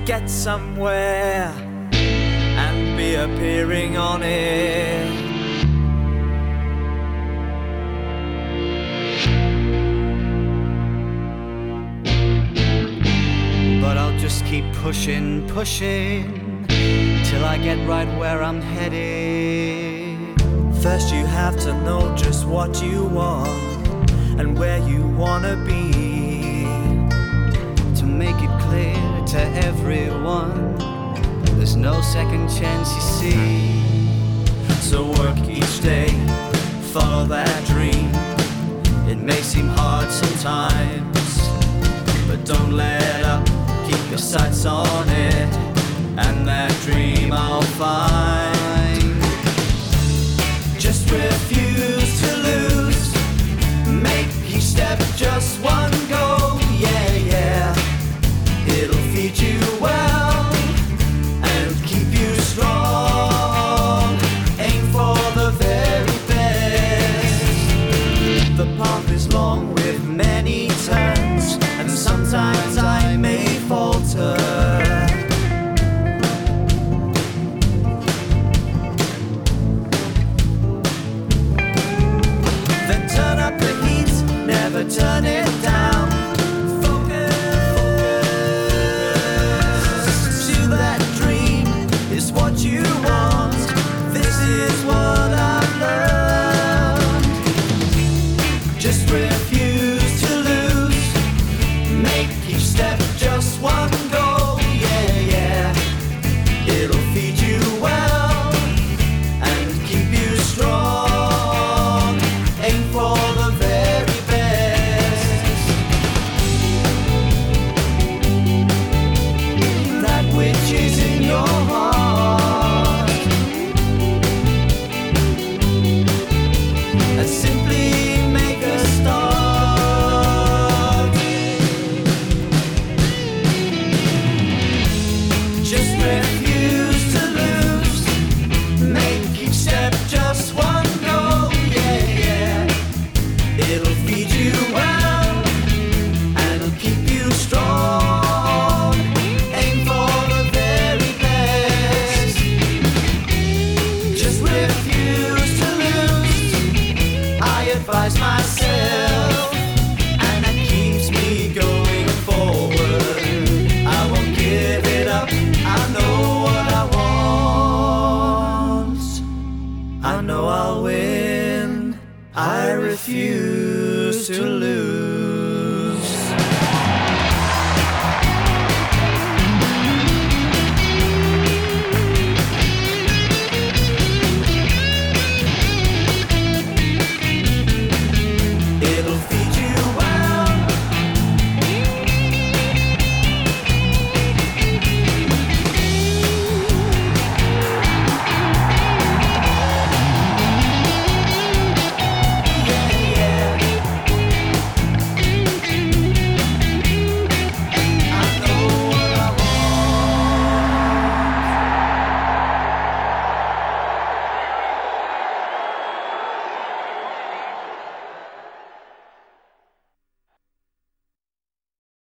get somewhere and be appearing on it. But I'll just keep pushing till I get right where I'm headed. First you have to know just what you want and where you wanna be, to make it clear to everyone there's no second chance, you see. So work each day, follow that dream. It may seem hard sometimes, but don't let up, keep your sights on it, and that dream I'll find. Just refuse to lose, make each step just one goal, yeah, yeah. It'll feed you well and keep you strong. Aim for the very best. The path is long with many turns, and sometimes I may falter. Then turn up the heat, never turn it down. What you want, this is what I've learned. Just refuse to lose, make each step just one